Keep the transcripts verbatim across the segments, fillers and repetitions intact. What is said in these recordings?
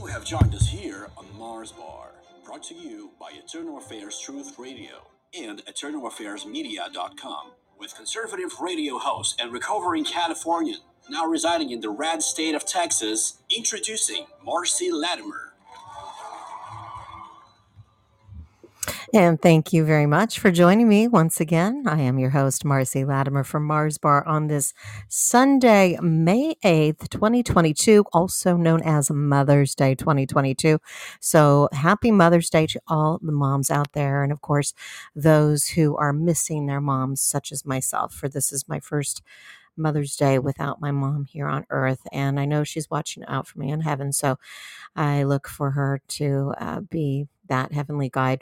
You have joined us here on Mars Bar, brought to you by Eternal Affairs Truth Radio and eternal affairs media dot com, with conservative radio host and recovering Californian, now residing in the red state of Texas, introducing Marcy Latimer. And thank you very much for joining me once again. I am your host, Marcy Latimer from Mars Bar on this Sunday, May eighth, twenty twenty-two, also known as Mother's Day twenty twenty-two. So happy Mother's Day to all the moms out there. And of course, those who are missing their moms, such as myself, for this is my first Mother's Day without my mom here on earth. And I know she's watching out for me in heaven. So I look for her to uh, be that heavenly guide.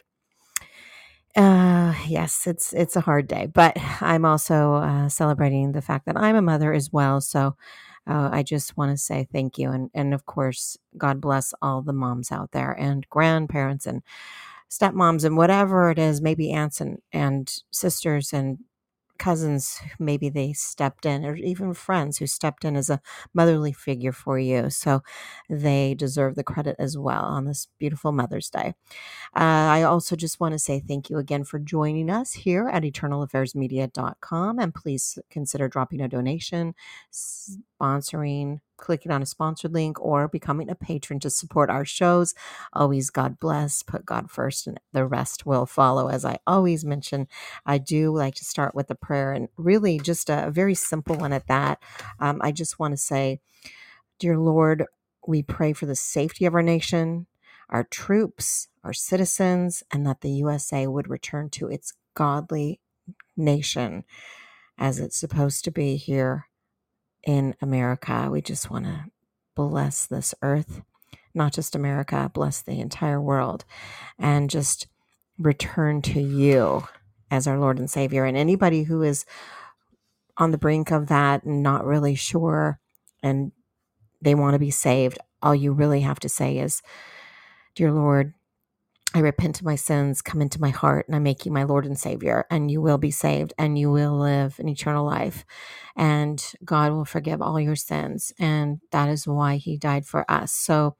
Uh, yes, it's it's a hard day, but I'm also uh, celebrating the fact that I'm a mother as well. So uh, I just want to say thank you, and and of course, God bless all the moms out there and grandparents and stepmoms and whatever it is, maybe aunts and and sisters and cousins, maybe they stepped in, or even friends who stepped in as a motherly figure for you. So they deserve the credit as well on this beautiful Mother's Day. Uh, I also just want to say thank you again for joining us here at eternal affairs media dot com. And please consider dropping a donation, sponsoring, clicking on a sponsored link, or becoming a patron to support our shows. Always God bless, put God first, and the rest will follow. As I always mention, I do like to start with a prayer, and really just a, a very simple one at that. Um, I just want to say, Dear Lord, we pray for the safety of our nation, our troops, our citizens, and that the U S A would return to its godly nation as it's supposed to be here in America. We just want to bless this earth, not just America, bless the entire world, and just return to you as our Lord and Savior. And anybody who is on the brink of that and not really sure and they want to be saved, all you really have to say is, Dear Lord, I repent of my sins, come into my heart, and I make you my Lord and Savior, and you will be saved, and you will live an eternal life, and God will forgive all your sins, and that is why he died for us. So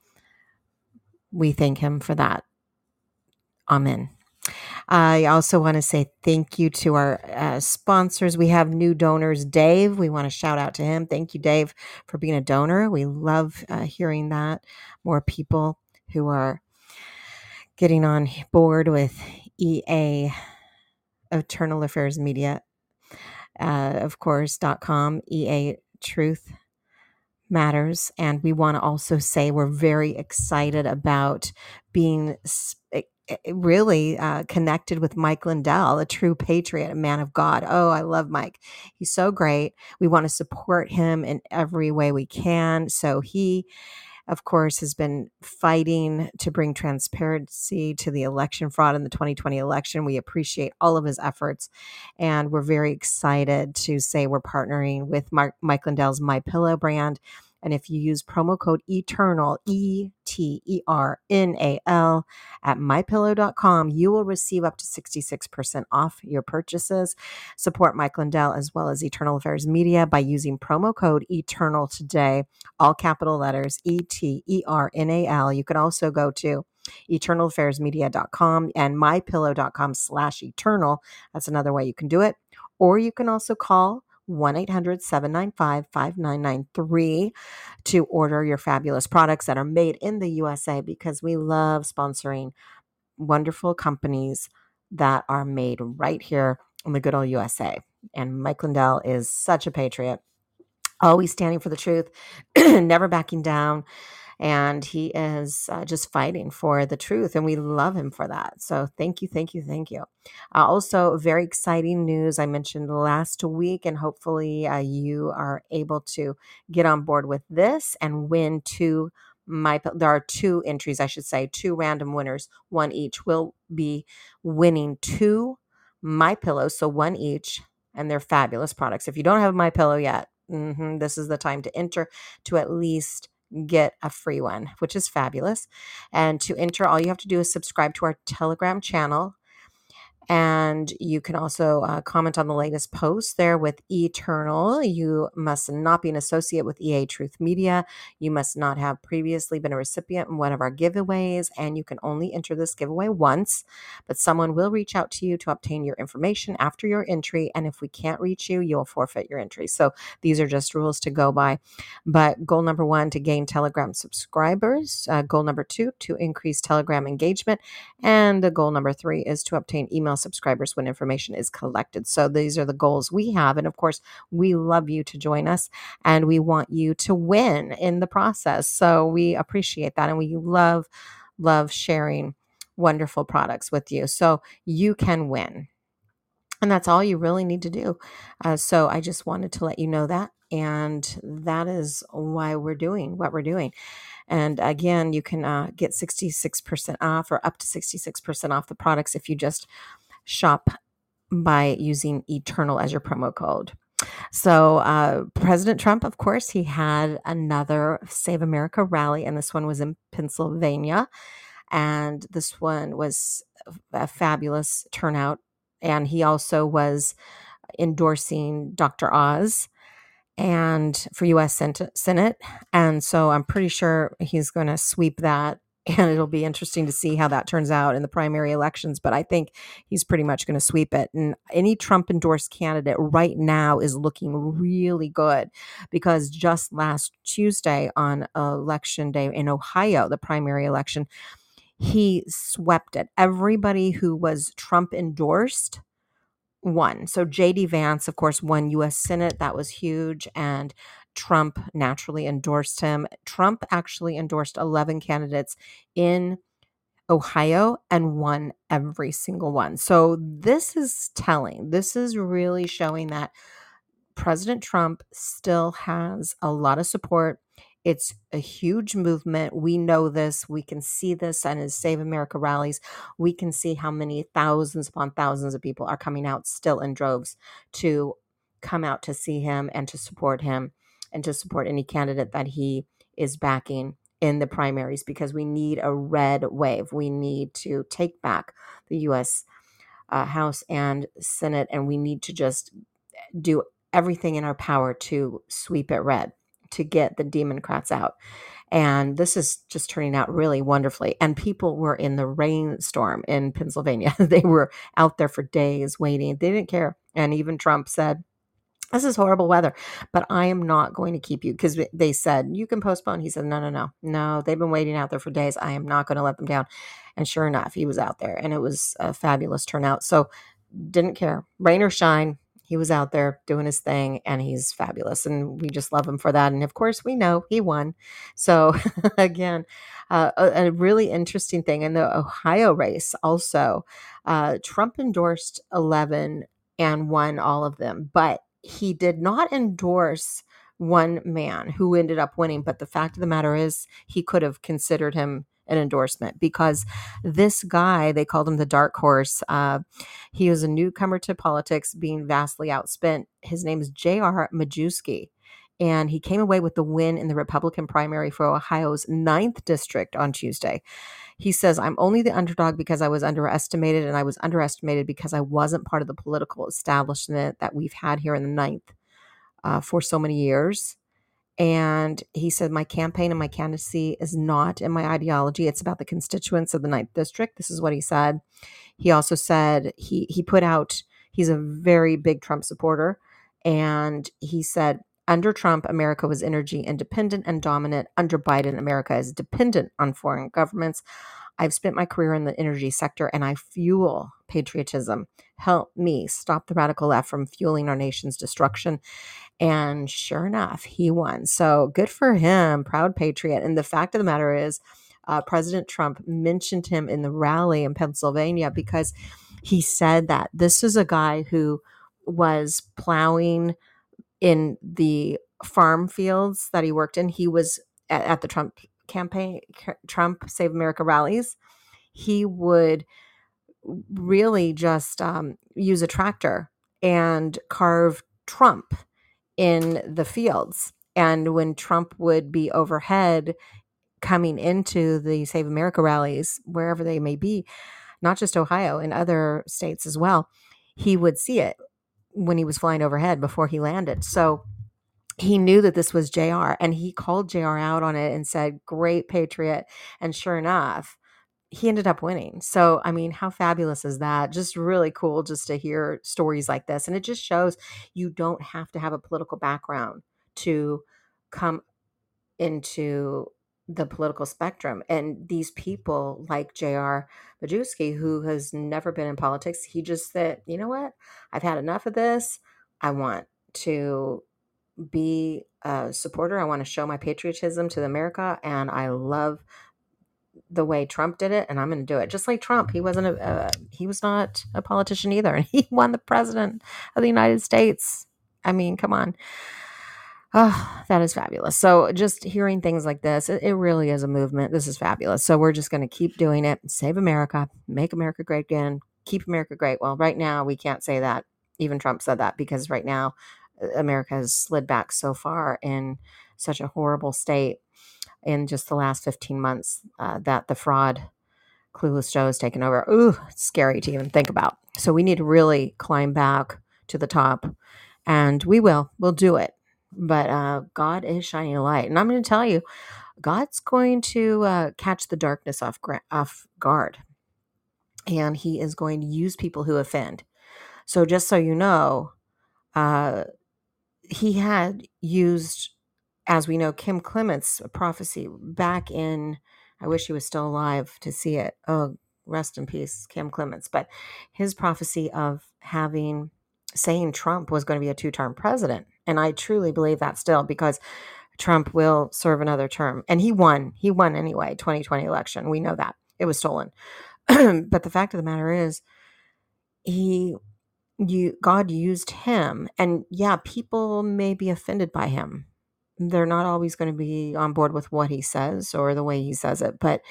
we thank him for that. Amen. I also want to say thank you to our uh, sponsors. We have new donors, Dave. We want to shout out to him. Thank you, Dave, for being a donor. We love uh, hearing that. More people who are getting on board with E A, Eternal Affairs Media, uh, of course, dot com, E A Truth Matters. And we want to also say we're very excited about being sp- really uh, connected with Mike Lindell, a true patriot, a man of God. Oh, I love Mike. He's so great. We want to support him in every way we can. So he, of course, has been fighting to bring transparency to the election fraud in the twenty twenty election. We appreciate all of his efforts, and we're very excited to say we're partnering with Mark, Mike Lindell's MyPillow brand. And if you use promo code ETERNAL, E T E R N A L, at my pillow dot com, you will receive up to sixty-six percent off your purchases. Support Mike Lindell as well as Eternal Affairs Media by using promo code ETERNAL today, all capital letters, E T E R N A L. You can also go to eternal affairs media dot com and my pillow dot com slash eternal. That's another way you can do it. Or you can also call one eight hundred seven nine five five nine nine three to order your fabulous products that are made in the U S A, because we love sponsoring wonderful companies that are made right here in the good old U S A. And Mike Lindell is such a patriot, always standing for the truth, never backing down. And he is uh, just fighting for the truth. And we love him for that. So thank you, thank you, thank you. Uh, also, very exciting news I mentioned last week. And hopefully uh, you are able to get on board with this and win two. My, there are two entries, I should say, two random winners, one each will be winning two My Pillows, so one each, and they're fabulous products. If you don't have My Pillow yet, mm-hmm, this is the time to enter to at least get a free one, which is fabulous. And to enter, all you have to do is subscribe to our Telegram channel. And you can also uh, comment on the latest posts there with Eternal. You must not be an associate with E A Truth Media. You must not have previously been a recipient in one of our giveaways, and you can only enter this giveaway once, but someone will reach out to you to obtain your information after your entry, and if we can't reach you, you'll forfeit your entry. So these are just rules to go by. But goal number one, to gain Telegram subscribers. Uh, goal number two, to increase Telegram engagement. And the goal number three is to obtain email subscribers when information is collected. So these are the goals we have. And of course, we love you to join us and we want you to win in the process. So we appreciate that. And we love, love sharing wonderful products with you. So you can win. And that's all you really need to do. Uh, so I just wanted to let you know that. And that is why we're doing what we're doing. And again, you can uh, get sixty-six percent off or up to sixty-six percent off the products if you just shop by using Eternal as your promo code. So uh, President Trump, of course, he had another Save America rally, and this one was in Pennsylvania. And this one was a fabulous turnout. And he also was endorsing Doctor Oz and for U S Senate. And so I'm pretty sure he's going to sweep that. And it'll be interesting to see how that turns out in the primary elections. But I think he's pretty much going to sweep it. And any Trump endorsed candidate right now is looking really good, because just last Tuesday on election day in Ohio, the primary election, he swept it. Everybody who was Trump endorsed won. So J D Vance, of course, won U S Senate. That was huge. And Trump naturally endorsed him. Trump actually endorsed eleven candidates in Ohio and won every single one. So this is telling. This is really showing that President Trump still has a lot of support. It's a huge movement. We know this. We can see this on his Save America rallies. We can see how many thousands upon thousands of people are coming out still in droves to come out to see him and to support him and to support any candidate that he is backing in the primaries, because we need a red wave. We need to take back the U S uh, House and Senate, and we need to just do everything in our power to sweep it red, to get the Democrats out. And this is just turning out really wonderfully. And people were in the rainstorm in Pennsylvania. They were out there for days waiting. They didn't care. And even Trump said, this is horrible weather, but I am not going to keep you, because they said, you can postpone. He said, no, no, no, no. They've been waiting out there for days. I am not going to let them down. And sure enough, he was out there, and it was a fabulous turnout. So didn't care, rain or shine. He was out there doing his thing, and he's fabulous. And we just love him for that. And of course, we know he won. So again, uh, a, a really interesting thing in the Ohio race also, uh, Trump endorsed eleven and won all of them, but he did not endorse one man who ended up winning. But the fact of the matter is, he could have considered him an endorsement, because this guy, they called him the dark horse. Uh, he was a newcomer to politics, being vastly outspent. His name is J R Majewski, and he came away with the win in the Republican primary for Ohio's ninth district on Tuesday. He says, I'm only the underdog because I was underestimated, and I was underestimated because I wasn't part of the political establishment that we've had here in the ninth uh, for so many years. And he said, my campaign and my candidacy is not in my ideology. It's about the constituents of the ninth district. This is what he said. He also said he he put out, he's a very big Trump supporter. And he said, under Trump, America was energy independent and dominant. Under Biden, America is dependent on foreign governments. I've spent my career in the energy sector, and I fuel patriotism. Help me stop the radical left from fueling our nation's destruction. And sure enough, he won. So good for him, proud patriot. And the fact of the matter is, uh, President Trump mentioned him in the rally in Pennsylvania, because he said that this is a guy who was plowing in the farm fields that he worked in. He was at, at the Trump campaign, Trump Save America rallies. He would really just um, use a tractor and carve Trump in the fields. And when Trump would be overhead coming into the Save America rallies, wherever they may be, not just Ohio, in other states as well, he would see it when he was flying overhead before he landed. So he knew that this was J R, and he called J R out on it and said, great patriot. And sure enough, he ended up winning. So, I mean, how fabulous is that? Just really cool just to hear stories like this. And it just shows you don't have to have a political background to come into the political spectrum. And these people like J R. Majewski, who has never been in politics, he just said, you know what? I've had enough of this. I want to be a supporter. I want to show my patriotism to America. And I love the way Trump did it, and I'm going to do it. Just like Trump, he wasn't a, uh, he was not a politician either, and he won the president of the United States. I mean, come on. Oh, that is fabulous. So just hearing things like this, it, it really is a movement. This is fabulous. So we're just going to keep doing it. Save America, make America great again, keep America great. Well, right now we can't say that. Even Trump said that, because right now America has slid back so far in such a horrible state in just the last fifteen months uh, that the fraud clueless Joe has taken over. Ooh, it's scary to even think about. So we need to really climb back to the top, and we will. We'll do it. But uh, God is shining a light. And I'm going to tell you, God's going to uh, catch the darkness off, gra- off guard. And he is going to use people who offend. So just so you know, uh, he had used, as we know, Kim Clements' prophecy back in, I wish he was still alive to see it. Oh, rest in peace, Kim Clements. But his prophecy of having, saying Trump was going to be a two-term president. And I truly believe that still, because Trump will serve another term. And he won. He won anyway, twenty twenty election. We know that. It was stolen. But the fact of the matter is, he, you, God used him. And yeah, people may be offended by him. They're not always going to be on board with what he says or the way he says it, but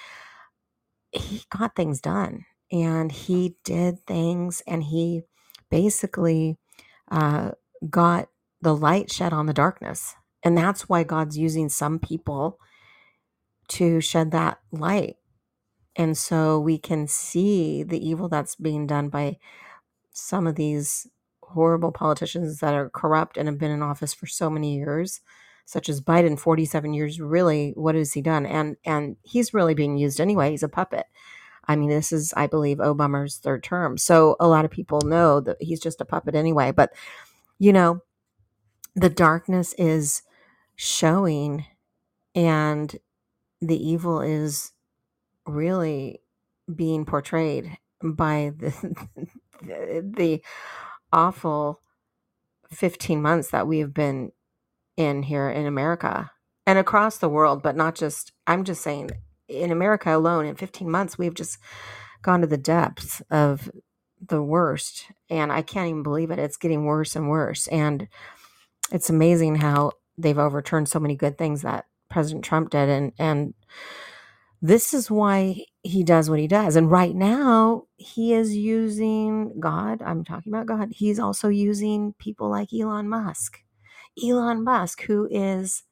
he got things done, and he did things, and he basically uh, got the light shed on the darkness. And that's why God's using some people to shed that light. And so we can see the evil that's being done by some of these horrible politicians that are corrupt and have been in office for so many years, such as Biden, forty-seven years. Really, what has he done? And and he's really being used anyway. He's a puppet. I mean, this is, I believe, Obama's third term. So a lot of people know that he's just a puppet anyway. But, you know, the darkness is showing, and the evil is really being portrayed by the the awful fifteen months that we have been in here in America and across the world, but not just, I'm just saying in America alone, in fifteen months, we've just gone to the depths of the worst. And I can't even believe it. It's getting worse and worse. And it's amazing how they've overturned so many good things that President Trump did. And, and this is why he does what he does. And right now, he is using God. I'm talking about God. He's also using people like Elon Musk. Elon Musk, who is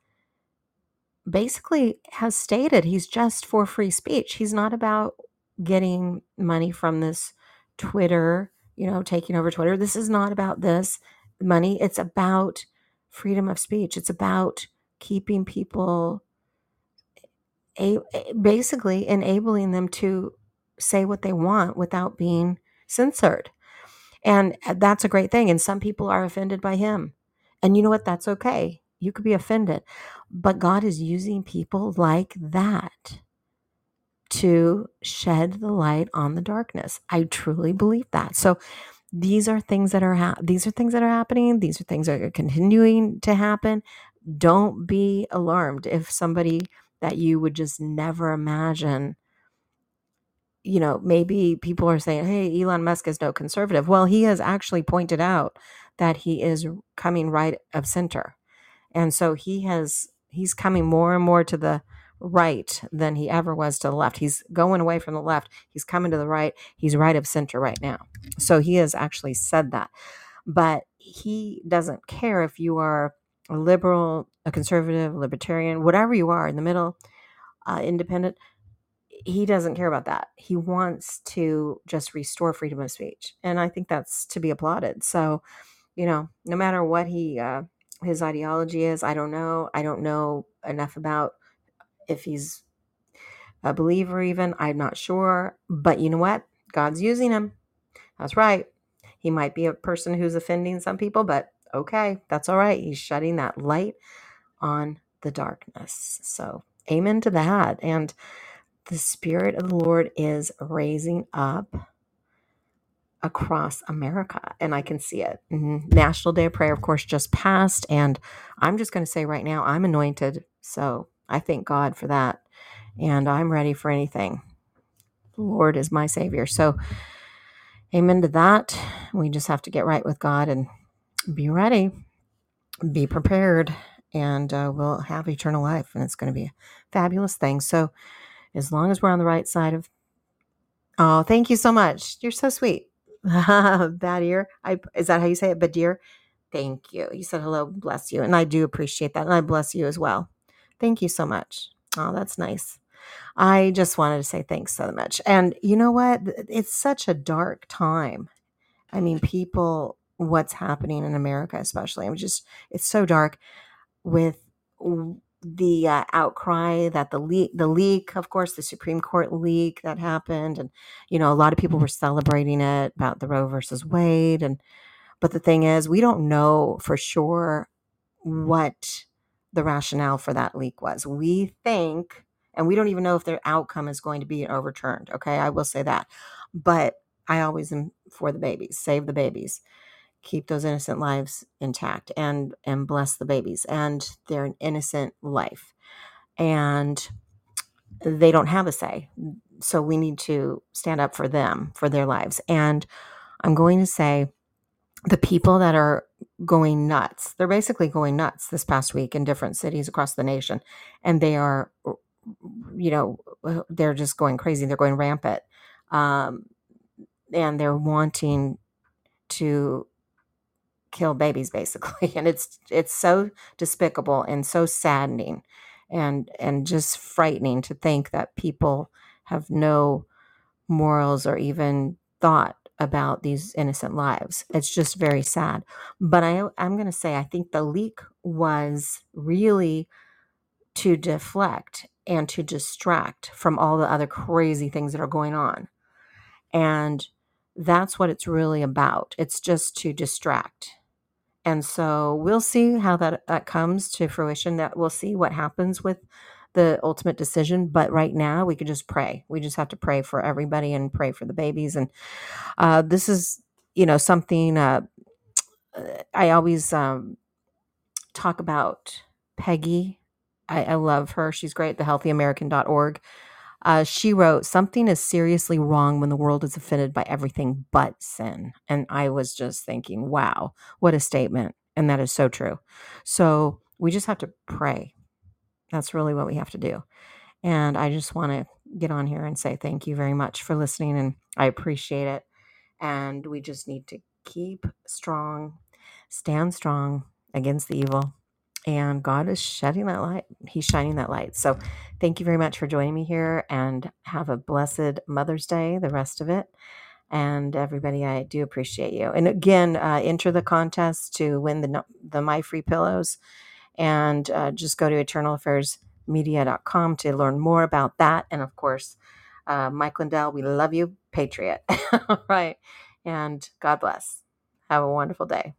basically has stated he's just for free speech. He's not about getting money from this Twitter, you know, taking over Twitter. This is not about this money. It's about freedom of speech. It's about keeping people, a, basically enabling them to say what they want without being censored. And that's a great thing. And some people are offended by him. And you know what? That's okay. You could be offended. But God is using people like that to shed the light on the darkness. I truly believe that. So these are things that are ha- these are things that are happening. These are things that are continuing to happen. Don't be alarmed if somebody that you would just never imagine, you know, maybe people are saying, hey, Elon Musk is no conservative. Well, he has actually pointed out that he is coming right of center. And so he has, he's coming more and more to the right than he ever was to the left. He's going away from the left. He's coming to the right. He's right of center right now. So he has actually said that. But he doesn't care if you are a liberal, a conservative, libertarian, whatever you are in the middle, uh, independent. he doesn't care about that. He wants to just restore freedom of speech. And I think that's to be applauded. So, you know, no matter what he, uh, his ideology is, I don't know. I don't know enough about if he's a believer even. I'm not sure. But you know what? God's using him. That's right. He might be a person who's offending some people, but okay, that's all right. He's shedding that light on the darkness. So amen to that. And the Spirit of the Lord is raising up across America, and I can see it. Mhm. National Day of Prayer, of course, just passed, and I'm just going to say right now, I'm anointed, so I thank God for that, and I'm ready for anything. The Lord is my Savior, so amen to that. We just have to get right with God and be ready, be prepared, and uh, we'll have eternal life, and it's going to be a fabulous thing. So as long as we're on the right side of, oh, thank you so much. You're so sweet. Badir, I is that how you say it? Badir? Thank you. You said hello, bless you. And I do appreciate that. And I bless you as well. Thank you so much. Oh, that's nice. I just wanted to say thanks so much. And you know what? It's such a dark time. I mean, people, what's happening in America, especially, I'm just, it's so dark with the uh, outcry that the leak, the leak, of course, the Supreme Court leak that happened. And, you know, a lot of people were celebrating it about the Roe versus Wade. And, but the thing is, we don't know for sure what the rationale for that leak was. We think, and we don't even know if their outcome is going to be overturned. Okay. I will say that, but I always am for the babies, save the babies, keep those innocent lives intact, and, and bless the babies, and they're an innocent life, and they don't have a say. So we need to stand up for them, for their lives. And I'm going to say, the people that are going nuts, they're basically going nuts this past week in different cities across the nation. And they are, you know, they're just going crazy. They're going rampant. Um, and they're wanting to kill babies, basically. And it's, it's so despicable and so saddening and, and just frightening to think that people have no morals or even thought about these innocent lives. It's just very sad. But I, I'm going to say, I think the leak was really to deflect and to distract from all the other crazy things that are going on. And that's what it's really about. It's just to distract. And so we'll see how that, that comes to fruition. That we'll see what happens with the ultimate decision. But right now we could just pray. We just have to pray for everybody and pray for the babies. And uh, this is, you know, something uh, I always um, talk about. Peggy. I, I love her. She's great. the healthy american dot org. Uh, she wrote, something is seriously wrong when the world is offended by everything but sin. And I was just thinking, wow, what a statement. And that is so true. So we just have to pray. That's really what we have to do. And I just want to get on here and say thank you very much for listening. And I appreciate it. And we just need to keep strong, stand strong against the evil. And God is shedding that light. He's shining that light. So thank you very much for joining me here, and have a blessed Mother's Day, the rest of it. And everybody, I do appreciate you. And again, uh, enter the contest to win the, the My Free Pillows. And uh, just go to eternal affairs media dot com to learn more about that. And of course, uh, Mike Lindell, we love you, Patriot. All right. And God bless. Have a wonderful day.